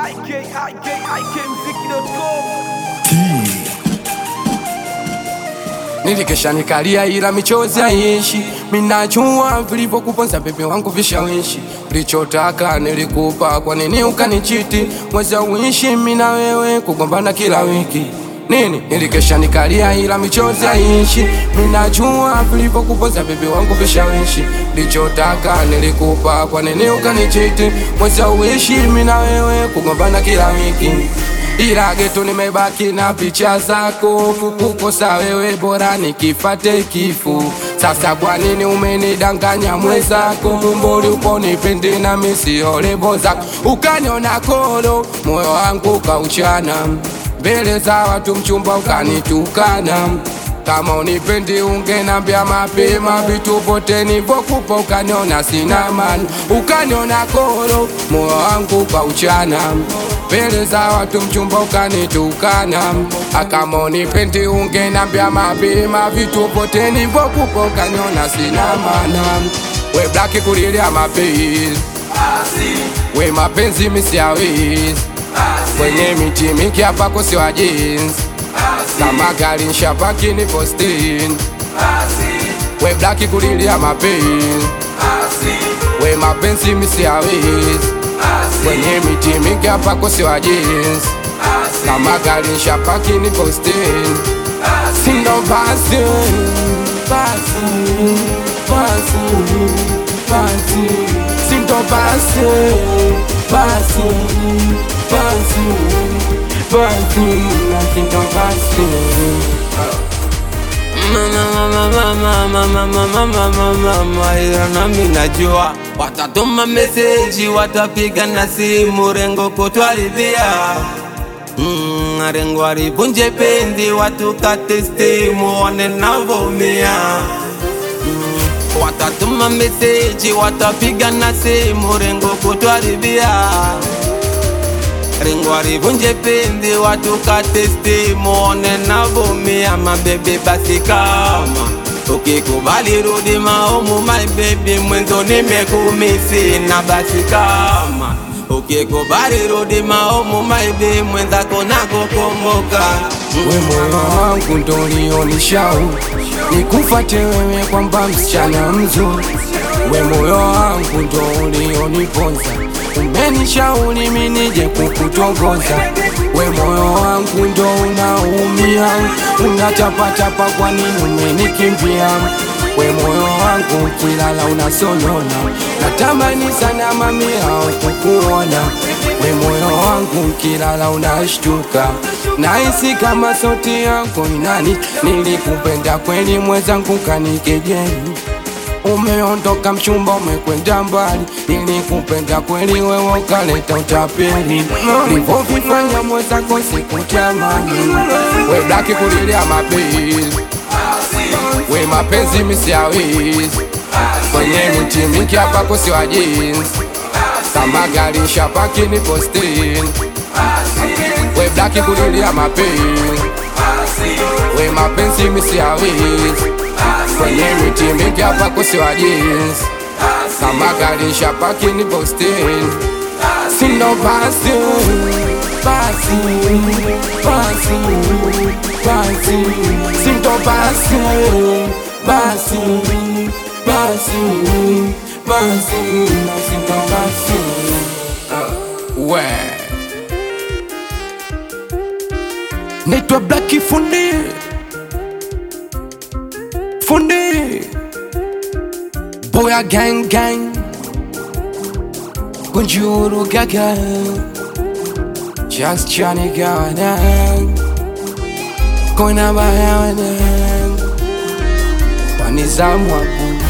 Nilikesha nikalia ila michozi haiishi. Minajua vilivyo kuponza bebe wangu vishawishi. Ulichotaka nilikupa, kwa nini ukanichiti? Mweza uishi mina wewe kugombana kila wiki. Nini? Nilikesha nikalia ila michozi haiishi. Minajua vilivyo kuponza bebe wangu vishawishi. Ulichotaka nilikupa, kwa nini ukanichiti? Mweza uishi mina wewe kugombana kila wiki. Ila geto nimebaki na picha zako. Kukukosa wewe bora nikifate kifu. Sasa kwa nini umenidanganya mwezako? Mumboli uponipende na misio lebo zako. Ukaniona kolo, moyo wangu ukauchana. Mbele za watu mchumba ukanitukana. Kama unipendi ungenambia mapema. Vitu pote nivokupa ukaniona sina maana. Ukaniona kolo, moyo wangu ukauchana. Mbele za watu mchumba ukanitukana. Kama unipendi ungenambia mapema. Vitu pote nivokupa ukaniona sina maana. We blaki kulilia mapenzi, we mapenzi misiawezi. Kwenye miti mingi hapa kusiwa jinsi. Kama gari nshapaki ni postin. We blaki kulilia mapenzi, we mapenzi misiawezi. Kwenye miti mingi hapa kusiwa jinsi. Kama gari nshapaki ni postin. Sindo basi, basi, basi, basi. Sindo basi, basi, basi, basi. Sindo basi. Ila nami najua watatuma meseji, watapiga na simu, rengo kutwaribia. Rengo waribunje pendi, watukate stimu, one navomia. Watatuma meseji, watapiga na simu, rengo kutwaribia. Rengo waribunje pendi, watukate stimu, one navomia. Mabebe basi kama ukikubali rudi maomu my baby, mwenzo nimekumisi. Na basi kama ukikubali rudi maomu my baby, mwenzako nakukumbuka. We moyo wangu ndo ulionishau nikufate wewe kwamba msichana mzuri. We moyo wangu ndo ulioniponza, umenishauri mimi nije kukutongoza. We moyo wangu ndo unaumia, unatapatapa kwa nini umenikimbia? We moyo wangu kilala unasonona, natamani sana mamia kukuona. We moyo wangu kilala unashtuka, nahisi kama sauti yako ni nani. Nilikupenda kweli mwenzangu kanikejeli. Umeondoka mchumba umekwenda mbali. Nilikupenda kweli wewe ukaleta utapeli. Nilivyofanya mwenzako sikutamani. We blaki kulilia mapenzi, we mapenzi misiawezi. Kwenye miti mingi hapa kusiwa jinsi. Kama gari nshapaki ni postin. We blaki kulilia mapenzi, we mapenzi misiawezi. Kwenye miti mingi hapa kusiwa jinsi. Kama gari nshapaki ni postin. Sindo basi, basi, basi, basi. Sindo basi, basi, basi, basi. Sindo basi. We naitwa Blaki Fundi, Fundi Boya gang gang, Kunjuru gaga, Just Johnny gawana, Kona bayawana, Wanizamu wapu